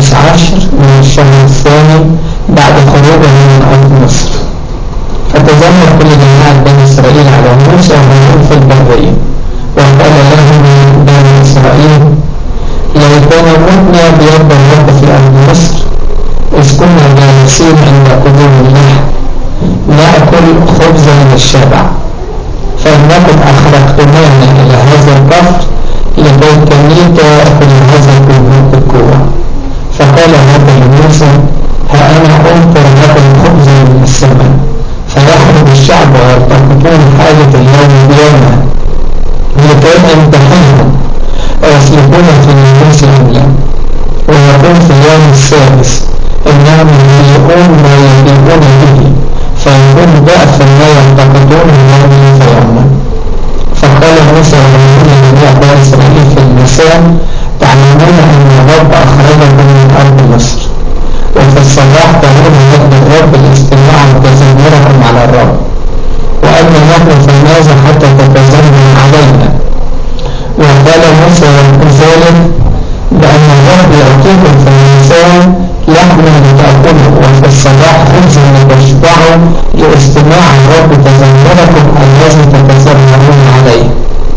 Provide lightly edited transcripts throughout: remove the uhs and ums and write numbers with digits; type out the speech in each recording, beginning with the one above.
15 من الشهر الثاني بعد خروجه من أرض مصر. فتذمر كل جماعة بني إسرائيل على موسى وهم في البرية، وقال لهم بني إسرائيل: ليتنا متنا بيد الرب في أرض مصر، إذ كنا جالسين عند قدوم اللحم نأكل خبزا للشبع، فإنكم أخرجتمونا إلى هذا الكفر لكي تميت كل هذا الجنود بالقوة. فقال الرب لموسى: ها أنا أمطر لكم خبزا من السماء، فيخرج الشعب ويلتقطون حاجة اليوم بيومه لكي أمتحنهم ويسلكون في النفوس أملا، ويكون في اليوم السادس إنهم يبيعون ما يبيعون به، فيكون ضعف ما يلتقطون يوما فيوما. فقال موسى ولكل جميع بني إسرائيل في المساء: تعلمون أن الرب أخرجكم من أرض مصر، وفي الصباح ترون يد الرب لاستماع تذمركم على الرب، وأما نحن فماذا حتى تتذمر علينا؟ وقال موسى ذلك بأن الرب يعطيكم في المساء لحما لتأكلوا، وفي الصباح خبزا لتشبعوا لاستماع الرب تذمركم الذي تتذمرون عليه.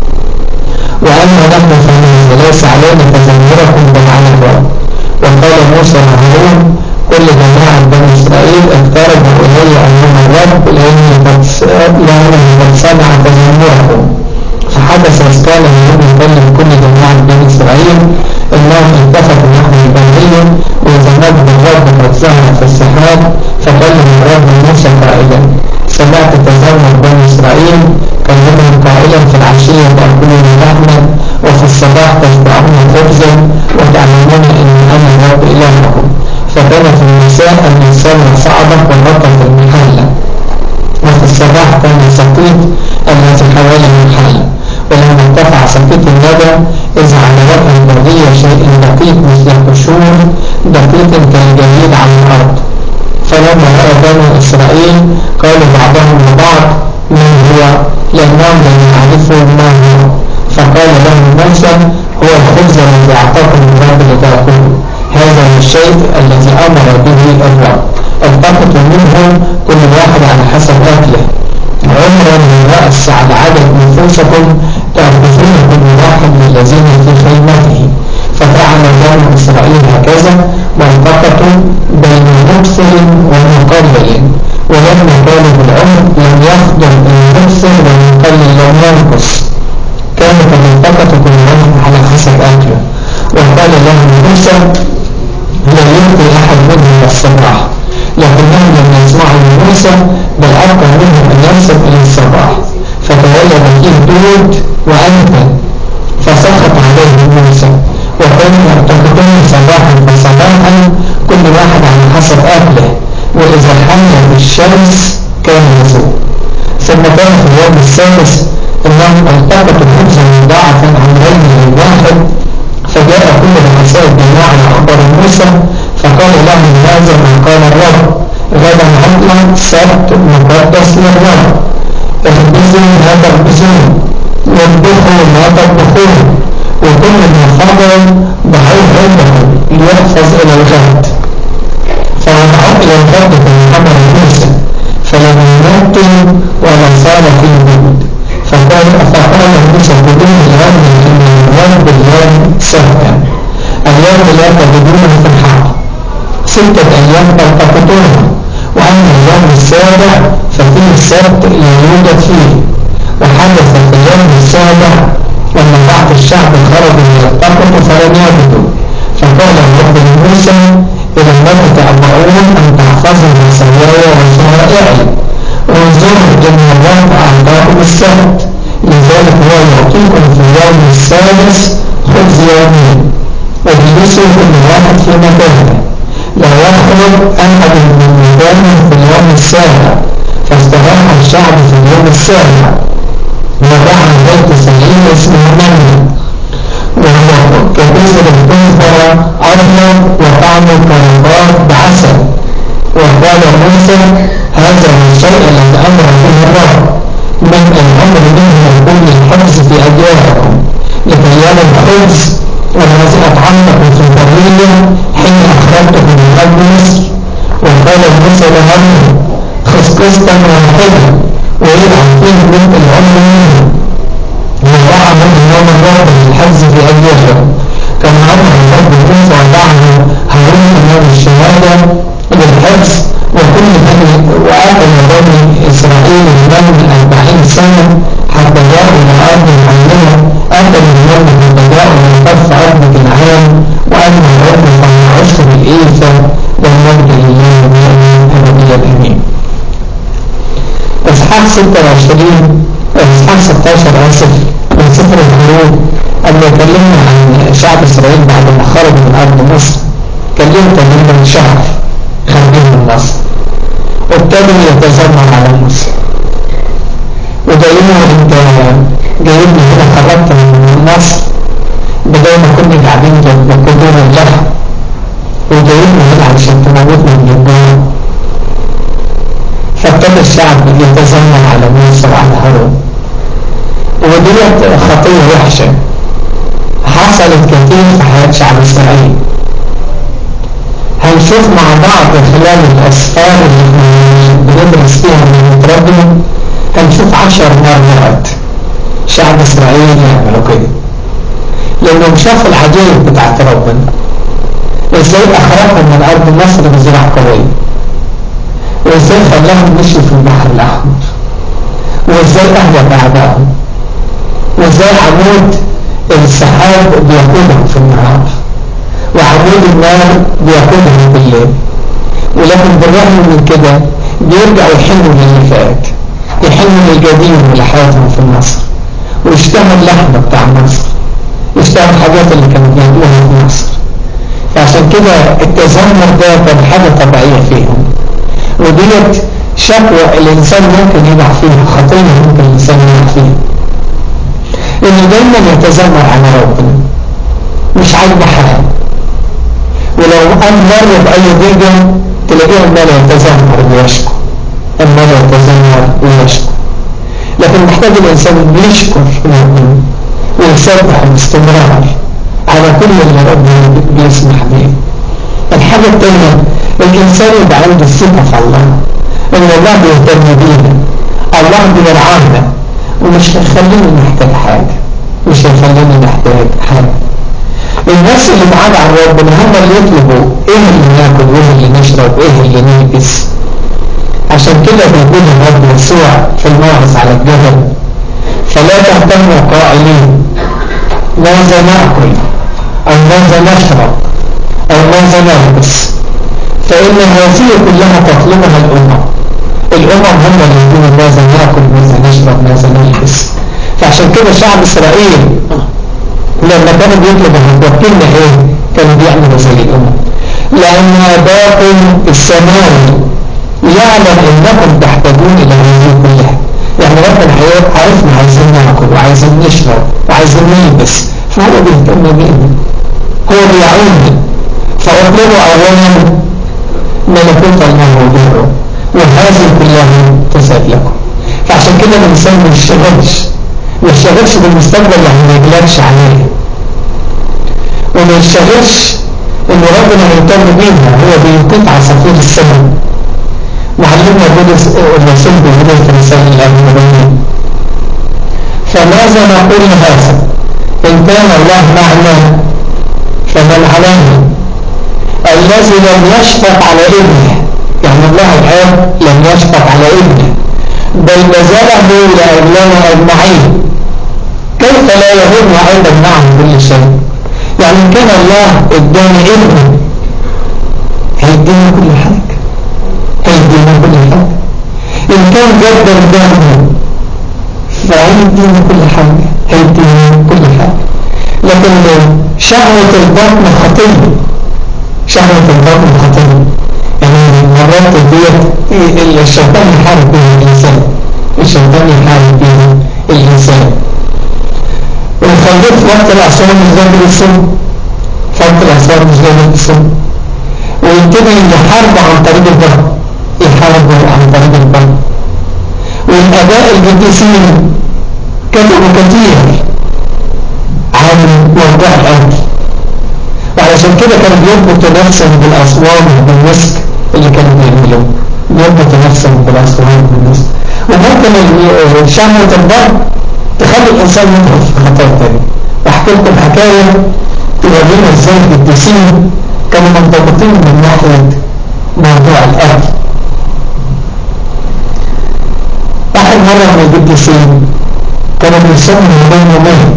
وأما نحن فماذا؟ ليس علينا تذمركم بل على الرب. وقال موسى وهارون: كل جماعة بني إسرائيل اقتربوا إلي أمام الرب لأنه قد سمع تذمركم. فحدث إذ كان اليوم يكلم كل جماعة بني إسرائيل إنهم اتفقوا نحو البرية، وإذا مجد الرب قد ظهر في السحاب. فكلم الرب موسى قائلا: سمعت تذمر بني إسرائيل، كلمهم قائلا: في العشية تأكلون لحما، وفي الصباح تشبعون خبزا، وتعلمون أن أنا الرب إلهكم. فكان في المساء أن السماء صعدت وغطت المحلة، وفي الصباح كان سقيط الذي حوالي المحلة. ولما ارتفع سقيط الندى إذ على وجه البرية شيء دقيق مثل قشور دقيق كالجليد على الأرض. فلما رأى بني إسرائيل قالوا بعضهم لبعض: من هو؟ لأنهم لم يعرفوا ما هو. فقال لهم موسى: هو الخبز الذي أعطاكم الرب لتأكلوا، هذا هو الشيء الذي أمر به الرب، التقطوا منه كل واحد على حسب أكله، عمرا من رأس على عدد نفوسكم تأخذون كل واحد للذين في خيمته. ففعل بني إسرائيل هكذا، والتقطوا بين مكثر ومقلل، ولما كانوا بالعمر لم يخدم المكثر والمقلل لم ينقص، كانوا قد التقطوا كل واحد على حسب أكله. وقال لهم موسى: لا يلقي أحد منهم الصباح، لكنهم لم يسمعوا موسى بل أبقى منهم أن ينسب إلى الصباح. فتولد فيه دود وأنتن، فسخط عليه موسى، وكانوا يعتقدون صباحا فصباحا كل واحد على حسب أكله، وإذا حلت الشمس كان يزول. ثم كان في اليوم السادس إنهم التقطوا خبزا مضاعفا عن رجل واحد. فجاء كل رؤساء الجماعة أخبر موسى، فقال لهم: هذا ما قال الرب: غدا عطلة سبت مقدس للرب، اخبزوا ما تخبزون، واطبخوا ما تطبخون، وكل ما فضل ضعوه عندكم ليحفظ إلى الغد. فوضعوا إلى الغد في خبر موسى، فلم يمطوا ولا صار فيه جهد. فقال موسى: بدون اليوم إن الرب اليوم سبتا، اليوم لا تجدونه في الحق، 6 أيام تلتقطونها، وأما اليوم السابع ففيه السبت لا يوجد فيه. وحدث في اليوم السابع أن بعض الشعب خرجوا ليلتقطوا فلم يجدوا. فقال الرب لموسى: إلى متى تأبعون أن تحفظوا وصاياي وشرائعي؟ انظروا إن الرب أعطاكم السبت، لذلك هو يعطيكم في اليوم السادس خبز يومين، واجلسوا كل واحد في مكانه، لا يخرج أحد من مكانه في اليوم السابع. فاستراح الشعب في اليوم السابع، ودعا بيت سعيد اسمه منى، وهو كبذر الكزبرة أبيض وطعمه كربات بعسل. وقال موسى: هذا هو الشيء الذي أمر به الرب، من الأمر منه كل الحفظ في أجيالكم، لكي ينال الخبز والذي أطعمتكم في البرية حين أخرجته من أرض مصر وقال موسى لهم خذ قسطا واحدا ويلعب فيه ملء العمر منه ووضع منه يوم الرب للحجز في أيامه كما أمر الرب موسى وضعه هارون يوم الشهادة للحجز وكل بني وآكل بني إسرائيل من 40 سنة حتى جاءوا إلى أرض معينة آكل اليوم حتى جاءوا من طرف أرض كنعان وأما الرب فهو عشر الإيفة والمجد لله أبديا آمين. إصحاح 26 إصحاح 16 آسف من سفر الخروج أما يكلمنا عن شعب إسرائيل بعد ما خرج من أرض مصر كلمه تقريبا شهر خارجين من مصر وابتدوا يتذمر على موسى ودايما انت جايبني هنا خرجت من مصر بدل ما كنا قاعدين جنب قدور الله وجايبني هنا علشان تموتنا من الجوع. فابتدى الشعب يتذمر على موسى وعلى هارون وديت خطية وحشة حصلت كتير في حياة شعب إسرائيل. هنشوف مع بعض خلال الأسفار اللي بندرس فيها من ربنا هنشوف 10 مرات شعب إسرائيل يعملوا كده لأنهم شافوا العجائب بتاعت ربنا وإزاي أخرجهم من أرض مصر بزراعة قوية وإزاي خلاهم مشوا في البحر الأحمر وإزاي أهلك أعدائهم وإزاي عمود السحاب بيقودهم في النهار وعمود النار بيقودهم بالليل. ولكن بالرغم من كده بيرجعوا يحنوا للي فات يحنوا للقديم ولحياتهم في مصر ويشتهوا اللحمة بتاع مصر ويشتهوا الحاجات اللي كانوا بيعملوها في مصر. فعشان كده التذمر ده كان حاجة طبيعية فيهم وديت شكوى الإنسان ممكن يقع فيها خطية ممكن الإنسان يقع فيها إنه دايما يتذمر على ربنا مش عاجبه حاجة ولو مر بأي ضيقة تلاقيه عمال يتذمر ويشكو عمال يتذمر ويشكو. لكن محتاج الإنسان يشكر ربنا ويسبح باستمرار على كل اللي ربنا بيسمح به. الحاجة الثانية الإنسان يبقى عنده الثقة في الله إن الله بيهتم بينا الله بيرعانا ومش هيخلينا نحتاج حاجة مش هيخلينا نحتاج حاجة. الناس اللي بعاد عن ربنا هم اللي يطلبوا ايه اللي ناكل وايه اللي نشرب وايه اللي نلبس. عشان كده بيقول الرب يسوع في الموعظ على الجبل فلا تهتموا قائلين ماذا ناكل او ماذا نشرب او ماذا نلبس فإن هذه كلها تطلبها الأمم هم اللي يقولوا ماذا ناكل ماذا نشرب ماذا نلبس. فعشان كده شعب إسرائيل لما كانوا بيطلبوا هتوكلنا ايه كانوا بيعملوا زي الأمم لأن أباكم السماوي يعلم إنكم تحتاجون إلى هذه كلها. يعني ربنا عارفنا عايزين ناكل وعايزين نشرب وعايزين نلبس فهو بيهتم بينا هو بيعيننا. فاطلبوا أولا ملكوت الله وبره وهذه كلها تزاد لكم. فعشان كده الإنسان ما يشتغلش بالمستقبل يعني ما يقلقش عليه وما يشتغلش إن ربنا يهتم بينا هو بيقطع عصافير السماء. معلمنا بولس الرسول بيقول في رسالة الأمين فماذا نقول هذا إن كان الله معنا فمن علينا الذي لم يشفق على ابنه يعني الله الآب لم يشفق على ابنه بل بذله لأجلنا أجمعين كيف لا يهبنا أيضا معه كل شيء. يعني كان الله اداني ابنه هيدينا كل حاجة هيدينا كل حاجة. إن كان جدا دمه فهيدينا كل حاجة هيدينا كل حاجة. لكن شهوة البطن خطية شهوة البطن خطية يعني مرات ديت الشيطان يحارب بها الإنسان الشيطان يحارب بها الإنسان. والخليط في وقت الأسوار مش جايب السم في وقت الأسوار مش جايب السم ويبتدي يحارب عن طريق البطن يحارب عن طريق البطن. والآباء القديسين كتبوا كتير عن موضوع الأكل عشان كده كانوا بيربطوا نفسهم بالأسوار وبالمسك اللي كانوا بيعملوه، يربطوا نفسهم بالأسوار وبالمسك. وممكن شهوة الضرب تخلي الإنسان يدخل في خطر تاني. أحكي لكم حكاية تورينا إزاي القديسين كانوا منضبطين من ناحية موضوع الأكل. واحد مرة من القديسين كانوا بيصوموا من بين يومين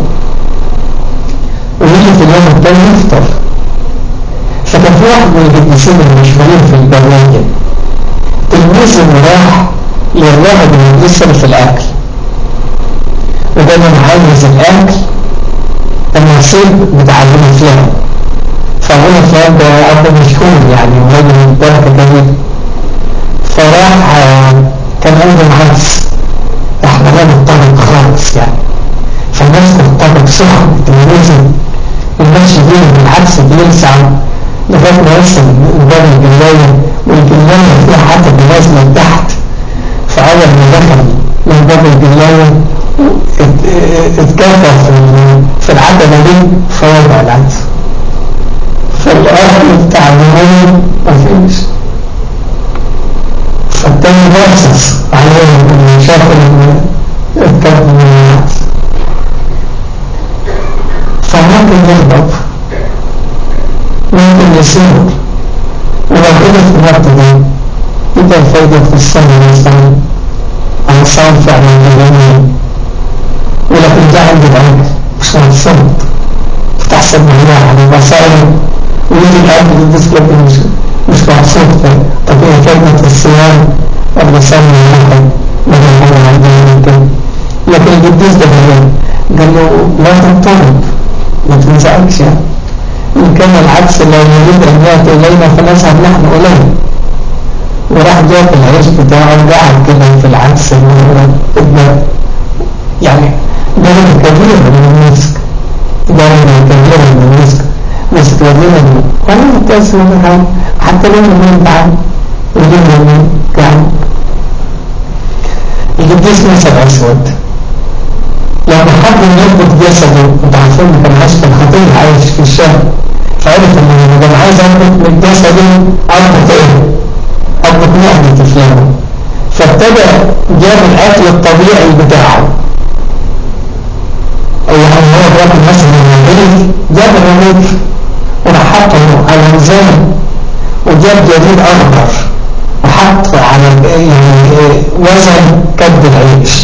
ويجي في اليوم التاني يفطر. فكان في واحد من القديسين المشهورين في البرية تلميذه راح للراهب اللي بيصرف الأكل وقال له أنا عايز الأكل النصيب بتعلمه فلان. فأقول فلان ده أب مشهور يعني وراجل من بركة كبير. فراح كان عنده عدس راح ملامه الطبق خالص يعني، فالناس الطبق سخن تلميذه المشي بيه بالعدس بيلسع لغاية ما يصل باب الجلاية، والجلاية فيها حتى بنازلة لتحت. فأول ما دخل من باب الجلاية اتكافى في العتبة دي فوضع العدس. فالأهل بتاع المهم مفيش. فالتاني بصص عليهم اللي شاف اتكافى من العدس. فممكن يغضب، ممكن يسير، ولو كده في الوقت ده يبقى الفايدة في الصلاة مثلا عن صوم فعلا جميل، ولكن ده عند الأكل مش مبسوط تحسب مهناء على المسائل ويجي الأكل يدس لك مش مبسوط. طب ايه فايدة الصيام والرسالة الواحد من الحمل عندنا ممكن. لكن القديس ده قال له لا تضطرب ما تنزعكش يعني. إن كان العكس لو يريد أن يأتي إلينا فنذهب نحن إليه. وراح جاب العيش بتاعه وقعد كده في العكس يعني درجة كبيرة من المسك، درجة كبيرة من المسك بس تودينا وانا متأسف من حاجة حتى لو من تعب وليه من كعب. القديس موسى الأسود لما حب يربط جسده، انت عارفين كان عايش في الخطية عايش في الشام، فعرف ان انا عايز اربط من جسدي اربط ايه؟ اربط معدة فلانه. فابتدى جاب الاكل الطبيعي بتاعه، يعني هو بياكل مثلا الرغيف، جاب الرغيف وراح حطه على ميزان وجاب جريد اخضر وحط على يعني وزن كب العيش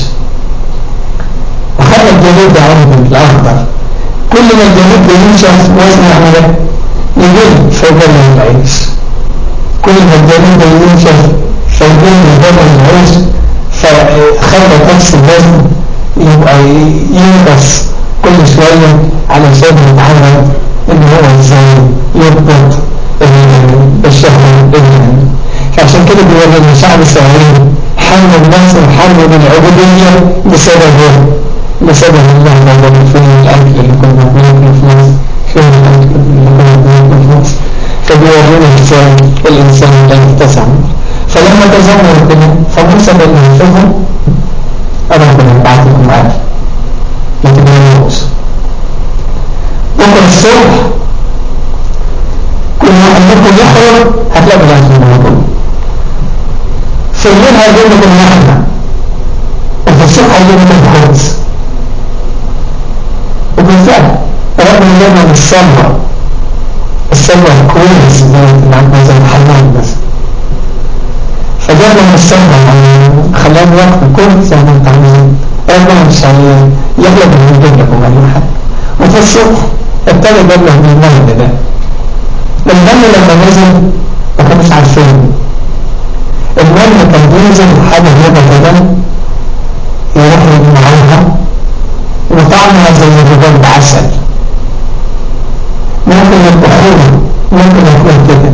وخلى الجريد ده عنده الاخضر. كل ما الجريد ده ينشف وزنه يعمل يقل فيقل العيش، كل ما الجريد ده ينشف فيقل العيش، فخلى نفس الوزن يبقى ينقص كل شوية علشان يتعود ان هو ازاي يربط الشهوة بالجنة. فعشان كده بيقول ان شعب اسرائيل حمل النفس وحمل العبودية بسبب الله لما فيه الاكل اللي كنا بناكله في مصر، فيه الاكل اللي كنا بناكله في مصر. فبيورينا ازاي الانسان لا يتسع. فلما تزمروا كده فموسى بن نفسهم ربنا يبعث لكم اكل يتبعوش. بكره الصبح كل واحد منكم يخرج هتلاقوا الاكل موجود. في الليل هيجيب لكم لحمه وفي الصبح هيجيب لكم خبز. وبالفعل ربنا جاب من السلوى الكويس اللي عندنا زي الحمام بس، فجاب من السلوى خلاهم ياكلوا كل زي ما انت عايزين. ربنا مش يغلب من يجيب لكم اي حاجه. وفي الصبح ابتدى جاب لهم المن ده. المن لما نزل ما كانوش عارفين المن كان بينزل حاجه هنا كده يروح يجمعوها وطعمها زي الرجال بعسل، ممكن يطبخوها ممكن ياكلوها كده.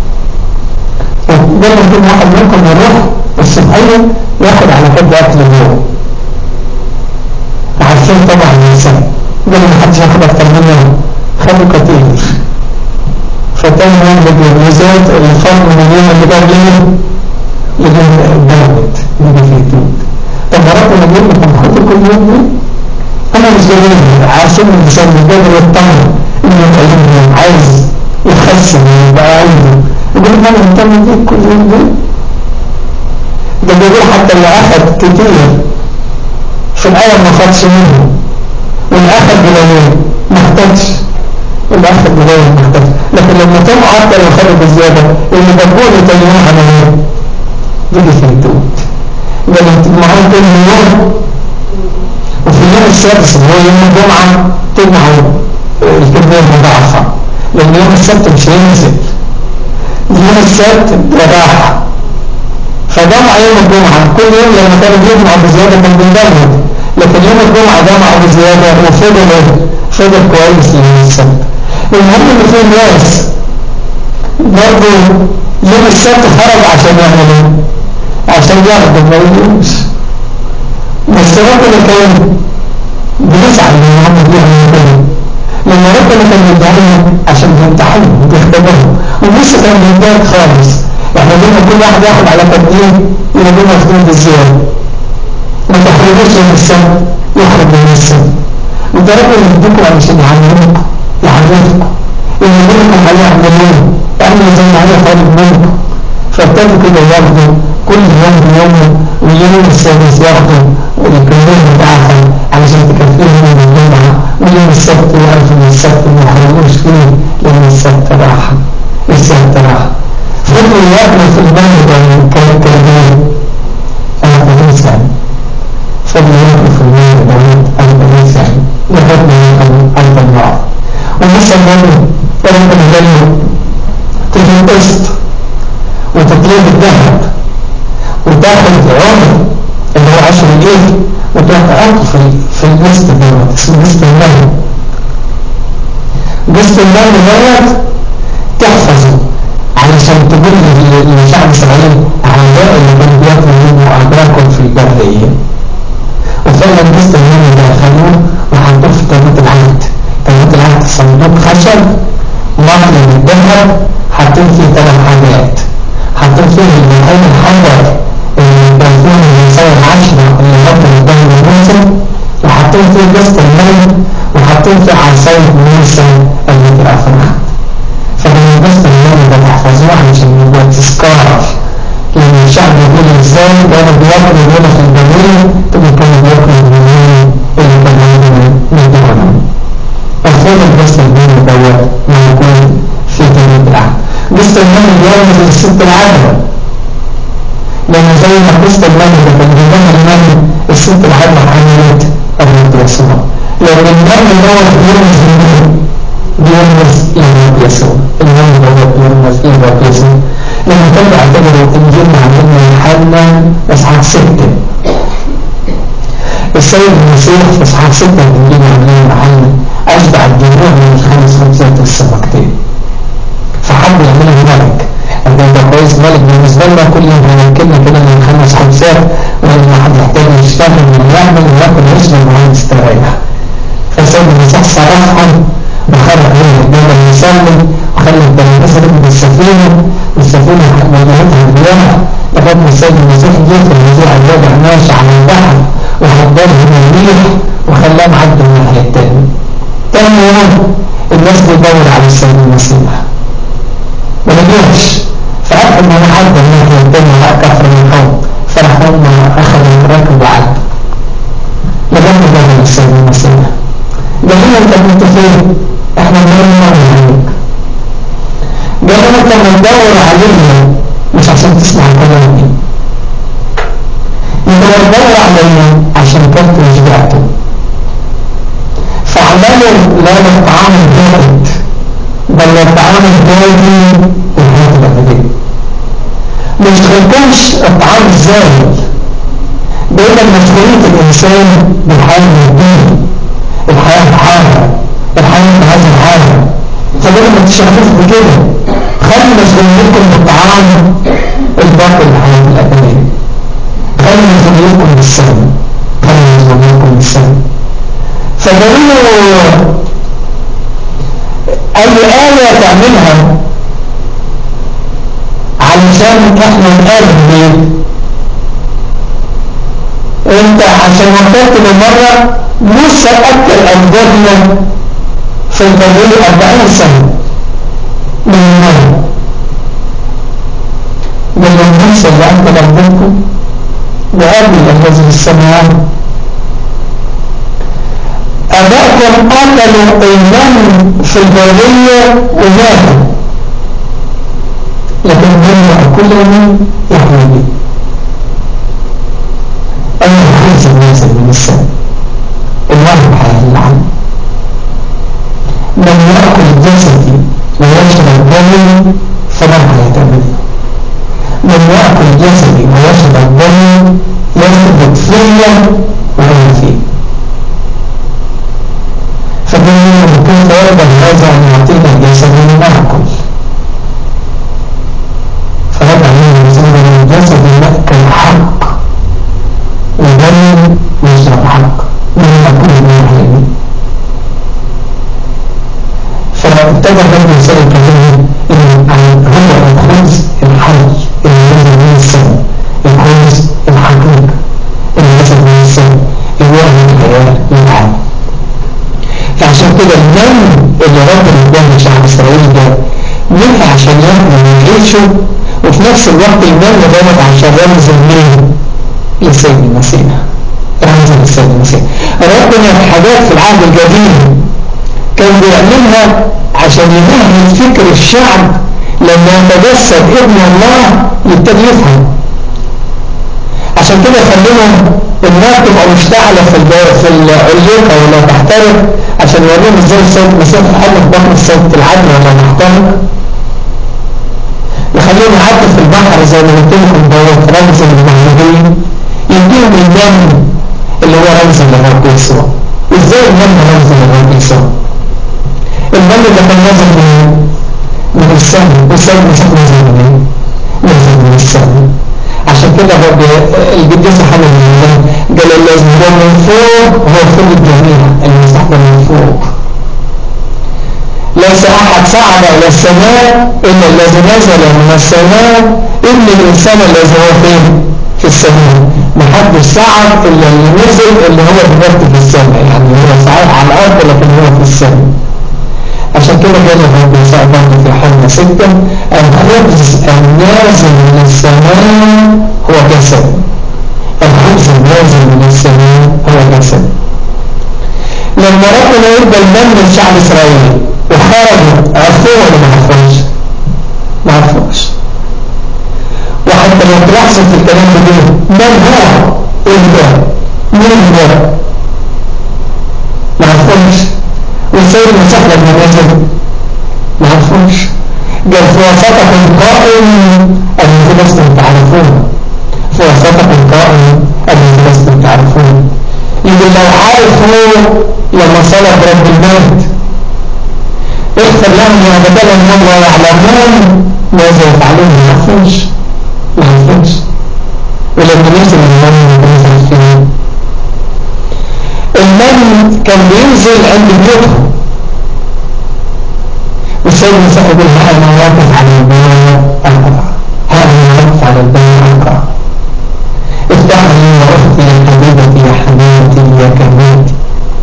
فدايما كل واحد منكم يروح الصبحيه ياخد على قد اكل اليوم. عارفين طبعا الانسان قبل ما حدش ياخد اكتر منه خدوا كتير. فتاني يوم بيجي الوزاد الفرق من اليوم اللي قبل يجي الدوت يجي فيه توت. طب ربنا يقول لكم خدوا كل يوم دي انا مش جايين عارفين الانسان مش قادر يطمن انه يقيمهم عايز بس بقى عنده يقول ما انا مهتم بيك كل يوم ده بيقول حتى اللي اخذ كتير في الآية ما خدش منه واللي اخذ قليل ما احتاجش اللي اخذ قليل ما احتاجش لكن لما تم حتى لو خدوا بزيادة اللي بقوله تاني يوم عمليه بيجي في التوت قال معهم كل يوم وفي اليوم السادس اللي هو يوم الجمعة تجمعوا الكمية المضاعفة لأن يوم السبت مش هينزل يوم السبت راحة فجمع يوم الجمعة كل يوم لما كانوا بيجمعوا بزيادة كان بيجمد لكن يوم الجمعة جمعوا بزيادة وفضل كويس ليوم السبت. المهم إن في ناس برضه يوم السبت خرج عشان يعملوا عشان ياخدوا ما يقولوش بس ربنا كان بيزعل من هم بيعملوا كده لما ربنا كان بيدعيهم عشان يمتحنهم ويختبرهم ولسه كان بيدعيك خالص احنا قلنا كل واحد ياخد على تقديم يقول مخدوم بالزيادة ما تحرجوش من السبت يخرج من السبت وده ربنا يديكم علشان يعلمكم اللي منكم هيعملوه اعملوا زي ما هو طالب منكم فابتدوا كده ياخدوا كل يوم بيوم واليوم السادس ياخدوا الكمية بتاعهم علشان تكفيهم من الجمعة ويوم السبت يعرفوا من السبت ما يحرموش فيه لأن السبت راحة فضلوا ياكلوا في المهد كالكلبين فضلوا ياكلوا في المهد البنيسان لغاية أيضا بعض ولسه منه ربنا جايه تجي قسط وتطلب الذهب وتاخد عمر اللي هو 10 جنيه وتحط في القسط دوت اسمه قسط المهر. قسط المهر دوت تحفظه علشان تقول للشعب اسرائيل اعداء اللي كانوا بياكلوا منه اعداءكم في البريه وفعلا قسط المهر ده خدوه وحطوه في تابوت العهد. تابوت العهد صندوق خشب مطلي من الذهب حاطين فيه 3 حاجات حاطين فيه البحيم الحجر البلكون اللي يساوي 10 اللي غطى الدهن الموسم وحاطين فيه قسط المهر وحاطين فيه عصاية موسى التي أفرحت. فمن قسط المهر ده تحفظوه علشان يبقى تذكار لأن الشعب يقول ازاي كانوا بياكلوا هنا في البرية تبقى كانوا بياكلوا البرية اللي كانوا نديهم الخير القسط المهر دوت موجود في تابوت العهد. قسط المهر بيرمز للست العذراء لأن زي ما قسط المهر ده كان بيدخل المهر الست العذراء حملت الرب يسوع لأن المهر دوت بيرمز للرب يسوع المهر دوت بيرمز للرب يسوع لما كان بيعتبروا إنجيل معلمنا يوحنا إصحاح 6 السيد المسيح في إصحاح 6 من إنجيل معلمنا يوحنا أشبع الجموع من 5 خبزات والسمكتين فحب يعمله ملك ده كويس ملك بالنسبة لنا كل يوم هنأكلنا كده من 5 خبزات ولما حد يحتاج يشتغل من يعمل ويأكل ويشرب وهو يستريح. فالسيد المسيح صرفهم وخرج عليهم الجبل يصلي وخلى التلاميذ ركبوا السفينة وجهتها الرياح لغاية ما السيد المسيح جه في الوزيع الرابع ماشي على البحر وحضرهم الريح وخلاهم عدوا الناحية التانية. تاني يوم الناس بتدور على السيد المسيح ما لقيوش فعرفوا ان انا عدى الناحية التانية على كفر من حوض فراحوا اخذوا الراكب وعدوا لغاية ما دوروا السيد المسيح قالوا له انت كنت فين؟ احنا بنقول عليك. قالوا له انت بتدور علينا مش عشان تسمع كلامي انت بتدور علينا عشان كنت وجدعته فعملوا لا للطعام البارد بل للطعام البارد الحياة الأبدية. ما يشغلكمش الطعام الزايد دايما مسؤولية الإنسان بالحياة الأبدية الحياة الحارة الحياة بهذا الحارة فبدأ ما تشغلوش بكده خلوا مسؤوليتكم بالطعام الباقي الحياة الأبدية خلوا مسؤوليتكم بالسلام فقالوا أي آية تعملها علشان احنا نقابل بيه انت عشان وقتت بالمرة موسى أكل أجدادنا في البرية 40 سنة من أعد لكم وأبي الذي في السماوات. أباكم أكلوا المن في البرية وماتوا، لكن هم يأكلون يحمدون. أنا عايز الناس من السماء الله حيال عنه. من يأكل جسدي ويشرب دمي فلا حياة أبدا. من يأكل جسدي ويشرب دمي يثبت فيا وأنا فيه. فبالتالي كيف يقدر هذا أن يعطينا جسدي نأكل؟ فهذا عليه من الجسد يأكل حق ودم يشرب حق من يأكل من فابتدى برضه يسأل كثيرا عن هو الخبز الحي اللي نزل من السماء، الخبز الحقيقي اللي نزل من السماء اللي هو الحياة للعالم. فعشان كده المن اللي ربنا اداه لشعب اسرائيل ده مش عشان ياكلوا ويعيشوا، وفي نفس الوقت المن ده عشان رمز المين للسيد المسيح، رمز للسيد المسيح. ربنا في حاجات في العهد القديم كان بيعملها عشان يمهد فكر الشعب لما يتجسد ابن الله يبتدي يفهم. عشان كده خليهم النار تبقى مشتعلة في العليقة ولا تحترق، عشان يوريهم ازاي السيد المسيح حل في بطن السيد العدل ولا تحترق. يخليهم يحطوا في البحر زي ما قلت لكم دوت رمز المعمودية، يديهم المن اللي هو رمز للرب يسوع. ازاي المن رمز للرب يسوع؟ المن ده كان نازل من السماء، والسيد المسيح نازل من السماء. عشان كده القديس يوحنا قال الذي هو من فوق هو فوق الجميع، المسيح من فوق. ليس أحد صعد إلى السماء إلا الذي نزل من السماء، ابن الإنسان الذي هو فين؟ في السماء. محدش صعد إلا اللي نزل اللي هو دلوقتي في السماء، يعني هو صعد على الأرض لكن هو في السماء. عشان كده قال الرب يسوع برضه في يوحنا 6 الخبز النازل من السماء هو جسد. الخبز النازل من السماء هو جسد. لما ربنا يبدأ المن لشعب إسرائيل وخرجوا عرفوه ولا ما عرفوش؟ ما عرفوش. وحتى لو تلاحظوا في الكلام ده من هو؟ إيه مين هو؟ ما عرفوش. والسيد المسيح لما نزل ما عرفوش. قال في وسطكم قائم الذي لستم تعرفون، في وسطكم قائم الذي لستم تعرفون. يقول لو عرفوا لما صلب رب المجد اغفر لهم يا بدل انهم لا يعلمون ماذا يفعلون. ما عرفوش ما عرفوش. ولما نزل المن نزل فيه المن كان بينزل عند بيوتهم، والسيد المسيح يقول ها أنا واقف على الباب أقرع، ها أنا واقف على الباب أقرع، افتح لي يا أختي يا حبيبتي يا حبيبتي يا كريمتي.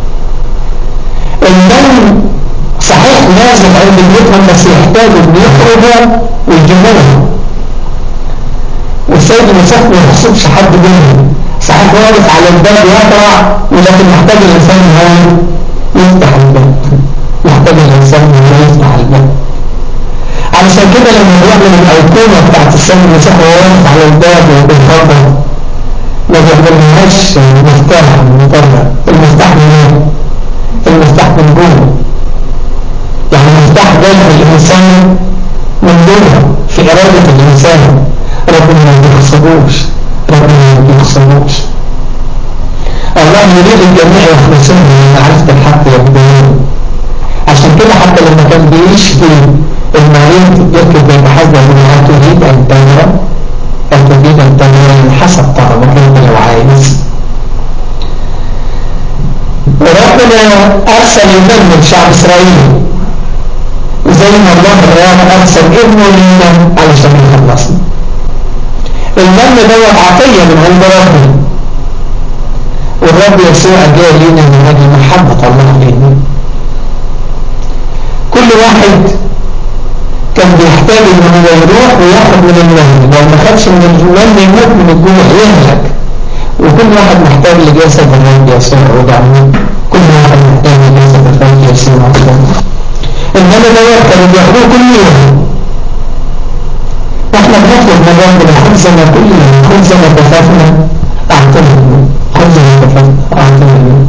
المن صحيح نازل عند بيوتهم بس يحتاجوا ان يخرجوا ويجيبوها، والسيد المسيح ما يخصبش حد منهم. صحيح واقف على الباب يقرع، ولكن محتاج الإنسان هو يفتح الباب، محتاج الإنسان هو يفتح الباب. علشان كده لما بيعمل الأيقونة بتاعت السيد المسيح وهو واقف على الباب وبيخبط ما بيعملهاش مفتاح من بره، المفتاح من المفتاح من جوه، يعني مفتاح قلب الإنسان من جوه في إرادة الإنسان. ربنا ما بيخصبوش، ربنا ما بيخصبوش. الله يريد الجميع يخلصون من معرفة الحق يبدون. عشان كده حتى لما كان بيشفي المريض يكتب بين حسب من تريد أن تمرى أو تريد أن تمرى حسب طلبك أنت لو عايز. وربنا أرسل المن من شعب إسرائيل زي ما الله الآن أرسل ابنه لنا علشان يخلصنا. المن دوت عطية من عند ربنا، والرب يسوع جاء لنا من أجل محبة الله لنا. كل واحد كان كان بيحتاج ان هو يروح وياخد من المال، لو ما خدش من المال يموت من الجوع يهلك. وكل واحد محتاج لجسد الرب يسوع ودعمه، كل واحد محتاج لجسد الرب يسوع ودعمه. المال دوت كانوا بياخدوه كل يوم. احنا بنطلب من ربنا خبزنا كل يوم، خبزنا كفافنا اعطنا اليوم، خبزنا كفافنا اعطنا اليوم.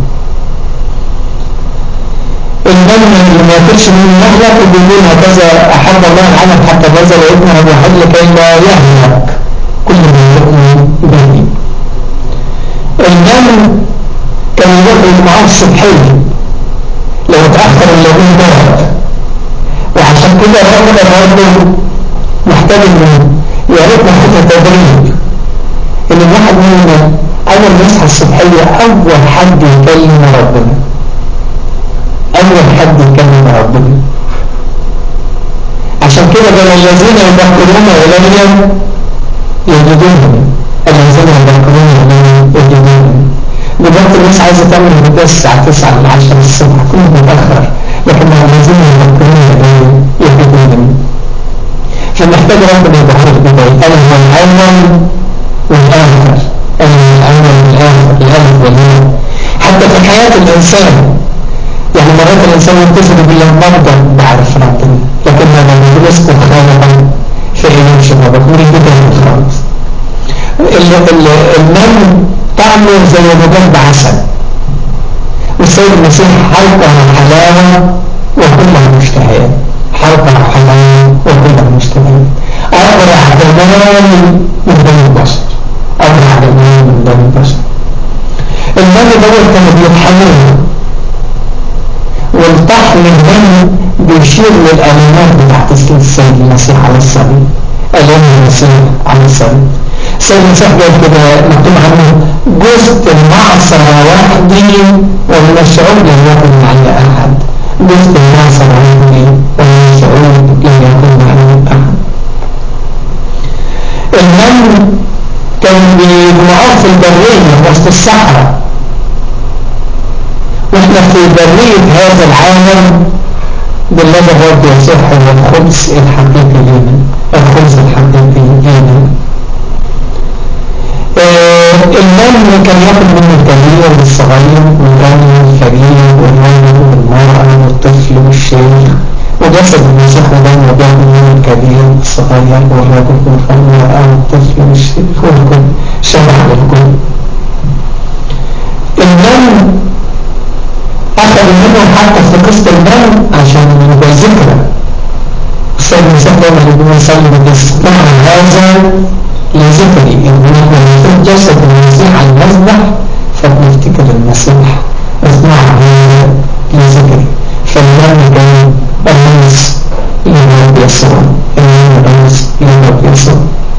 المال اللي ما ياكلش منه يهلك، وبيقول هكذا احب الله العالم حتى بذل ابنه الوحيد لكي لا يهلك كل من يؤمن به. المال كان يخرج معاه الصبحيه لو اتاخر الليل ضاع. وعشان كده ربنا برضه محتاج انه يا ريت ناخدها تدريب، ان الواحد مننا اول ما يصحى الصبحيه اول حد يكلم ربنا، اول حد يكلم ربنا. عشان كده قال الذين يبكرون الي يجدونني، الذين يبكرون الي يجدونني. دلوقتي الناس عايزه تعمل الغداء الساعه 9 ل 10 الصبح، كله متاخر، لكن الذين يبكرون الي يجدونني. فمحتاج ربنا يبقى بداية. أنا هو الأول والآخر، أنا هو الأول والآخر، الألف والياء. حتى في حياة الإنسان، يعني مرات الإنسان يتصل بالله مرضى بعرف ربنا، لكن لما يذكر خالقا فإن يمشي ربك من البداية خالص. المن طعمه زي مجرد عسل، والسيد المسيح حلقها حلاوة وكلها مشتهيات، حلقها حلاوة وكلها مشتهيات. أبرع جمال من دم البشر، أبرع جمال من دم البشر. المن دوت كانوا بيطحنوه، والطحن الدم بيشير للآلامات بتاعت السيد المسيح على الصليب، آلام المسيح على الصليب. السيد المسيح قال كده مكتوب عنه جزت المعصرة وحدي ومن الشعوب لم يكن معي أحد. جزت المعصرة وحدي ومن الشعوب لم يكن معي أحد. المن كان بيجمعوه في البرية وسط الصحراء، واحنا في برية هذا العالم بالله الرب يسوع هو الخبز الحقيقي لنا، الخبز الحقيقي لنا. المال كان ياخد منه الكبير والصغير والغني والفقير والرجل والمرأة والطفل والشيخ، وجسد المسيح دايما بياخد منه الكبير والصغير والرجل والمرأة والطفل والشيخ والكل، شبع للكل. المال أخذ منه حتى في قصة المال عشان يبقى ذكرى. السيد المسيح دايما يصلي بالصنع هذا لذكري، إن نحن نفتح جسد المسيح على المذبح فبنفتكر المسيح، اصنع هذا لذكري. فالمال كان رمز للرب يسوع، رمز للرب يسوع.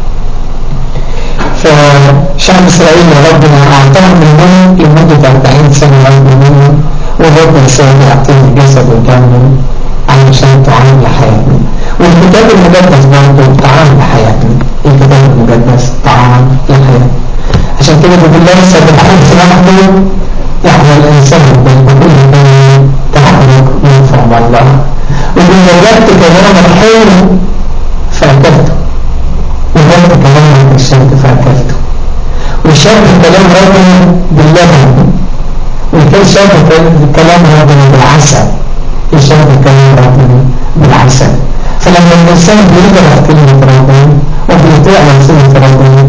فشعب إسرائيل ربنا أعطاهم المال لمدة 40 سنة ياخدوا منه، والرب يسوع يعطيني جسد ودم علشان طعام لحياتنا. والكتاب المقدس برضه طعام لحياتنا، الكتاب المقدس طعام لحياتنا. عشان كده بيقول ليس بالخبز وحده يحيى الإنسان بل بكل كلمة تخرج من فم الله. وإن وجدت كلامك حلو فأكلته، وجدت كلامك الشرك فأكلته. وشرك كلام ربنا باللبن، وكان شرك كلام ربنا بالعسل، يشرك كلام ربنا بالعسل. فلما الإنسان بيقرأ كلمة ربنا وبيطيع نصيحة ربنا